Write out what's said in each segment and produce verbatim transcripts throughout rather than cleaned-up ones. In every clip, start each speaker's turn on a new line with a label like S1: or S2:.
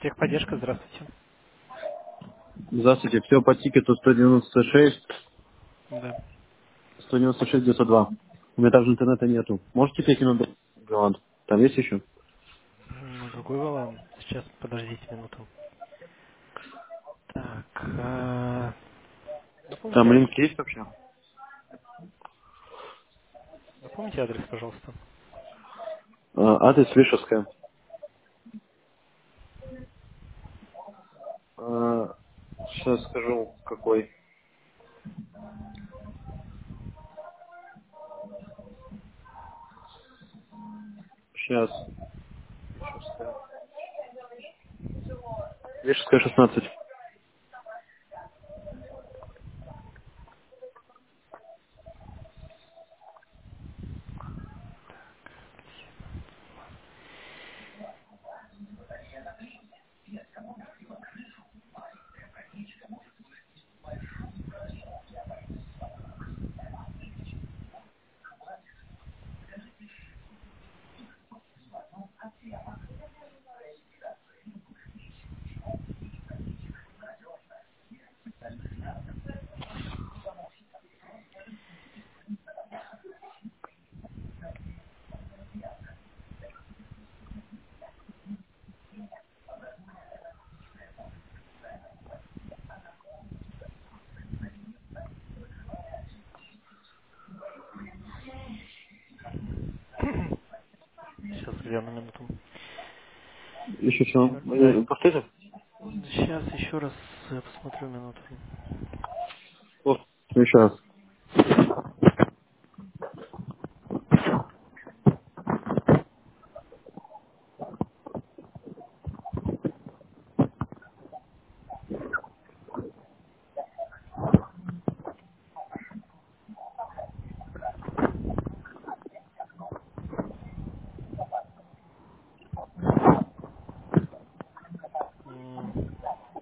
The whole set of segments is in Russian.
S1: Техподдержка, здравствуйте.
S2: Здравствуйте, все по тикету сто девяносто шесть,
S1: Да.
S2: сто девяносто шесть девятьсот два. У меня также интернета нету. Можете перекинуть Голланд? Там есть еще?
S1: На другой валан. Сейчас, подождите минуту. Так, а, напомните
S2: Там
S1: адрес.
S2: линк есть вообще?
S1: Напомните адрес, пожалуйста.
S2: А, адрес Вишевская. А, сейчас скажу, какой. Сейчас. Вишевская. Вишевская шестнадцать.
S1: Сейчас, гляну минуту.
S2: Еще что?
S1: Чё- Да,
S2: Э, Повторите?
S1: сейчас еще раз э, посмотрю минуту.
S2: Вот. Еще раз.
S1: М,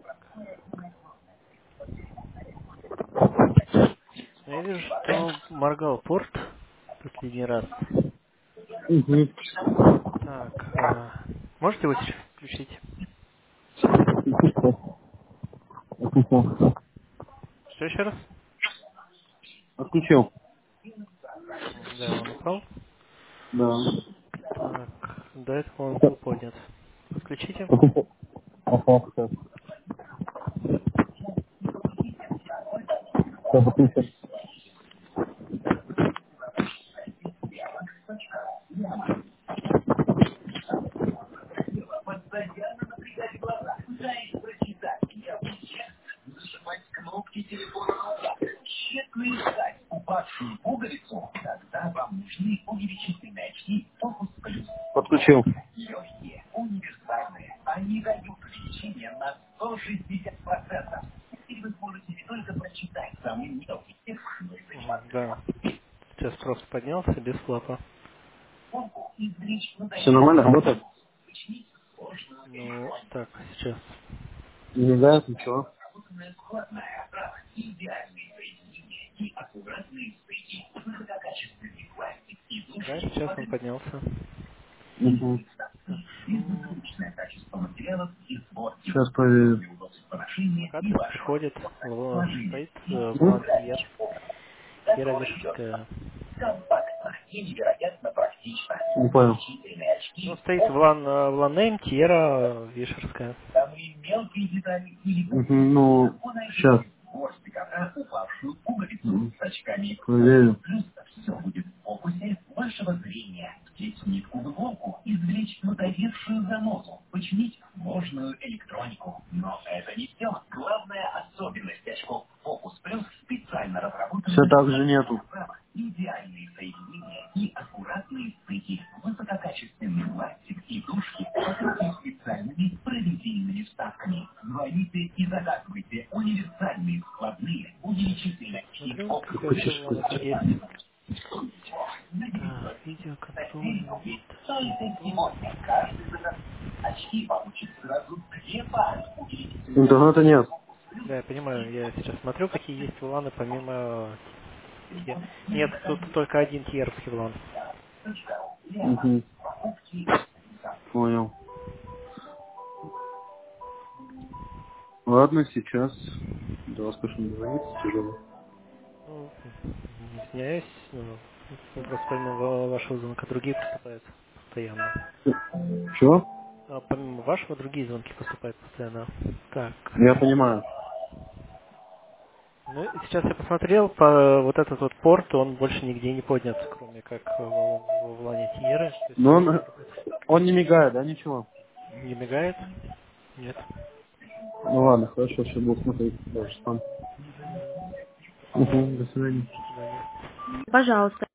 S1: Я вижу, что моргал порт последний раз.
S2: Угу.
S1: Так, а, можете его сейчас включить? Что еще раз?
S2: Отключил.
S1: М, Да, он упал.
S2: Да.
S1: Так, до этого он был поднят. Включите.
S2: Отключил. Ага, сейчас. Сейчас отключил. Подключил.
S1: Мгм, да. Сейчас просто поднялся без флапа.
S2: Все нормально работает?
S1: Ну, так, сейчас.
S2: Не знаю, ничего.
S1: Да, сейчас он поднялся.
S2: Угу.
S1: Так, шум.
S2: Сейчас проверю.
S1: Так, адрес приходит. В- Стоит э, Влан Тьер. Тьера Вишерская.
S2: Не понял.
S1: Ну, стоит Влан, э, Вланейм, Тьера Вишерская.
S2: Мгм, ну, сейчас. Мгм. Проверю. Все так же нету.
S1: Сейчас смотрю,
S2: Как
S1: какая еще
S2: хочешь,
S1: Влан
S2: Костя.
S1: есть. Так, видеоконтроль. Ту-ту-ту.
S2: Интернета нет.
S1: Да, я понимаю, я сейчас смотрю, какие есть Вланы помимо Тьер. Нет, тут только один Тьеровский Влан.
S2: Мгм. Понял. Ладно, сейчас. Да, слышим, звонит, тяжело.
S1: Ну, извиняюсь, ну, ну, просто помимо ва- вашего звонка другие поступают постоянно.
S2: Чего?
S1: А помимо вашего другие звонки поступают постоянно. Так.
S2: Я понимаю.
S1: Ну, и сейчас я посмотрел, по вот этот вот порт, он больше нигде не поднят, кроме как в, в, в лане Тьеры. То есть
S2: Но
S1: он
S2: он,
S1: работает.
S2: он не мигает, да, ничего?
S1: Не мигает? Нет.
S2: Ну ладно, хорошо, сейчас буду смотреть. Даже там.
S1: Мгм.
S2: Угу, до свидания.
S1: До свидания.
S2: Пожалуйста.